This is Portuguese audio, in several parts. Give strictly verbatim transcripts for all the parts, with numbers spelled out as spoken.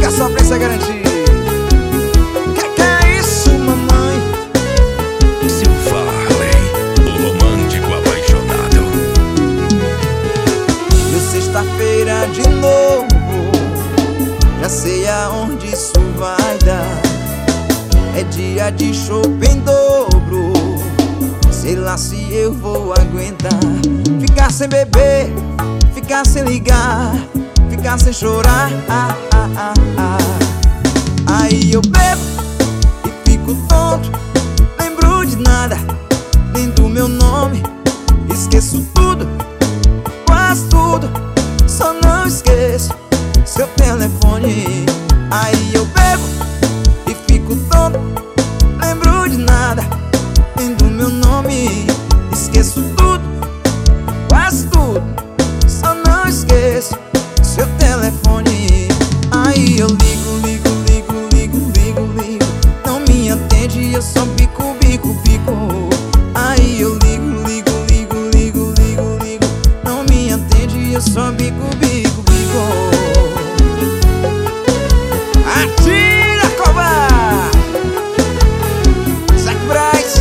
a sofrência garantir. Que que é isso, mamãe? Seu Farley, o romântico apaixonado. E sexta-feira de novo, já sei aonde isso vai dar. É dia de chopp em dobro, sei lá se eu vou aguentar. Ficar sem beber, ficar sem ligar, ficar sem chorar, ah, ah, ah, ah. Aí eu bebo e fico tonto, lembro de nada, nem do meu nome. Esqueço tudo, quase tudo, só não esqueço seu telefone. Aí eu bebo e fico tonto, lembro de nada, nem do meu nome. Esqueço tudo, quase tudo, só não esqueço seu telefone. Aí eu ligo, ligo, ligo, ligo, ligo, ligo, não me atende, eu só bico, bico, bico. Aí eu ligo, ligo, ligo, ligo, ligo, ligo, não me atende, eu só bico, bico, bico. Atira, covarde! Zac Braz!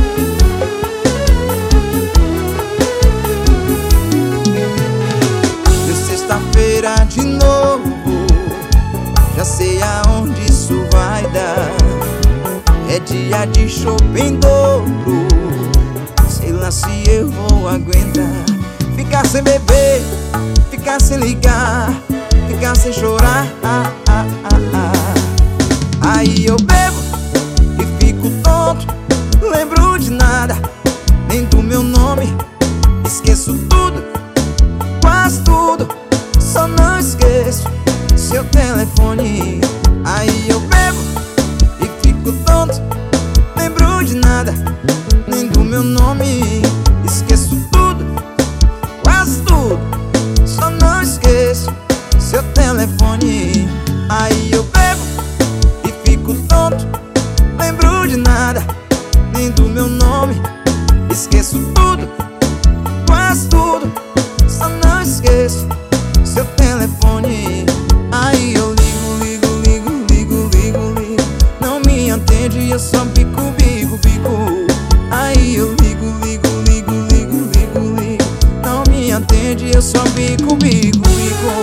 Deu sexta-feira de novo, já sei aonde isso vai dar. É dia de chopp em dobro, sei lá se eu vou aguentar. Ficar sem beber, ficar sem ligar, ficar sem chorar, ah, ah, ah, ah. Aí eu bebo e fico tonto, lembro de nada, nem do meu nome. Esqueço tudo, quase tudo, só não esqueço seu telefone. Aí eu bebo e fico tonto, lembro de nada, nem do meu nome. Esqueço tudo, quase tudo, só não esqueço seu telefone. Aí eu bebo e fico tonto, lembro de nada, nem do meu nome. Esqueço tudo, quase tudo, só não esqueço seu telefone. Aí eu ligo, ligo, ligo, ligo, ligo, ligo, não me atende, eu só bico, bico, bico. Aí eu ligo, ligo, ligo, ligo, ligo, ligo, não me atende, eu só bico, bico, bico.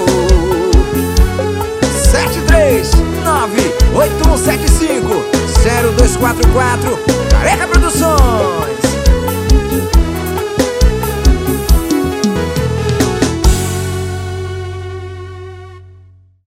Sete três nove oito um sete cinco zero dois quatro quatro Careca Produções.